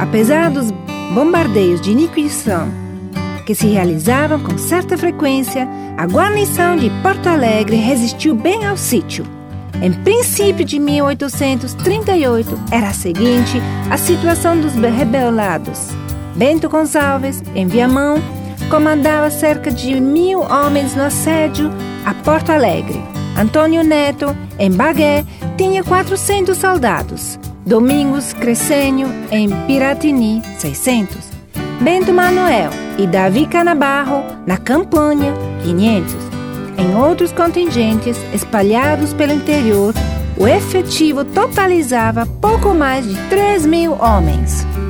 Apesar dos bombardeios de iniquidão que se realizavam com certa frequência, a guarnição de Porto Alegre resistiu bem ao sítio. Em princípio de 1838, era a seguinte a situação dos rebelados. Bento Gonçalves, em Viamão, comandava cerca de 1.000 homens no assédio a Porto Alegre. Antônio Neto, em Bagué, tinha 400 soldados. Domingos Crescenio, em Piratini, 600. Bento Manuel e Davi Canabarro, na campanha, 500. Em outros contingentes espalhados pelo interior, o efetivo totalizava pouco mais de 3.000 homens.